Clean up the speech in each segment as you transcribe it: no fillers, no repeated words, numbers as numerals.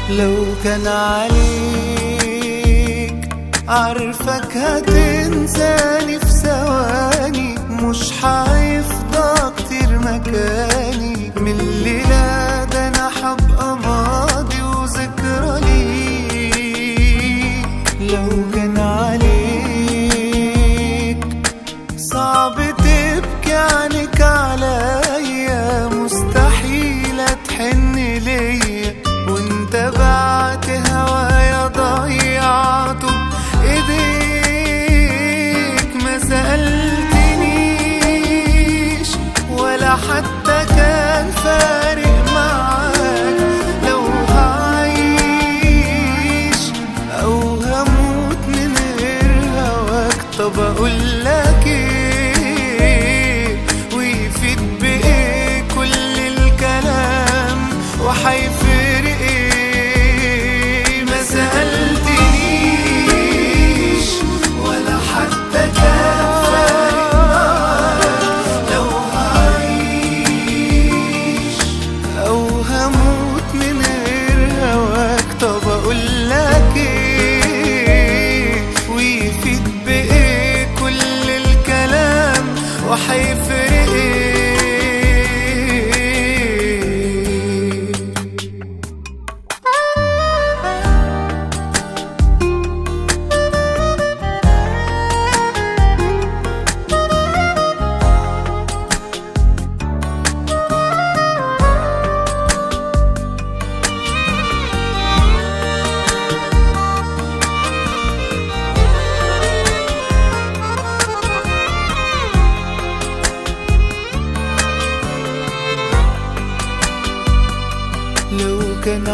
لو كان عليك عارفك هتنساني في ثواني، مش هيفضى كتير مكاني من الليلة ده، انا هبقى ماضي وذكرى ليك. لو كان عليك صعب تبكي عنك عليا، مستحيل تحن ليا وانت بعت هوايا ضيعته بايديك. ما سألتنيش ولا حتى كان فارق معاك لو هعيش او هموت من غير هواك. طب اقولك ايه ويفيد بايه كل الكلام وحيفرق ايه؟ ما سألتنيش ولا حتى كان فارق معاك لو هعيش او هموت من غير هواك. طب اقولك ايه ويفيد بايه كل الكلام وحيفرق ايه؟ لو كان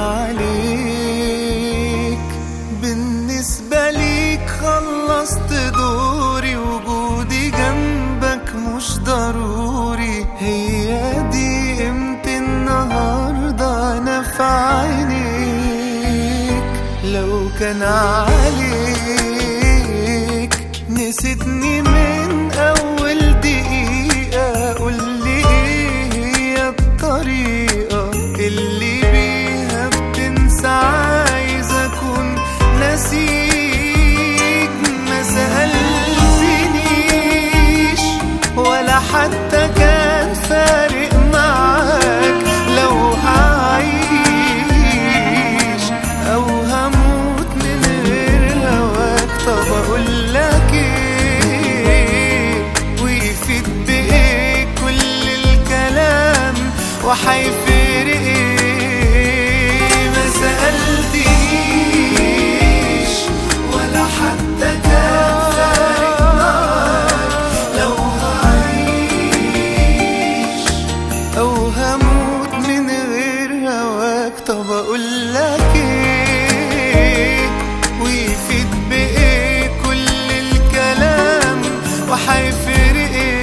عليك بالنسبة ليك خلصت دوري، وجودي جنبك مش ضروري. هي دي قيمة النهاردة أنا في عينيك. لو كان عليك نسيتني من أول دقيقة، قولي إيه هي الطريقة اللي بيها بتنسى عايز أكون ناسيك. ما سألتنيش ولا حتى كان فارق معاك لو هعيش أو هموت من غير هواك. طب أقولك إيه ويفيد بإيه كل الكلام وحيفرق ايه؟ ما سألتنيش ولا حتى كان فارق معاك لو هعيش او هموت من غير هواك. طب اقولك ايه ويفيد بايه كل الكلام وحيفرق ايه؟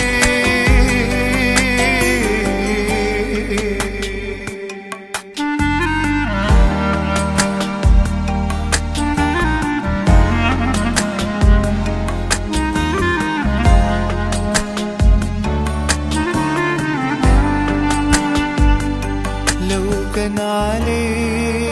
لو كان عليك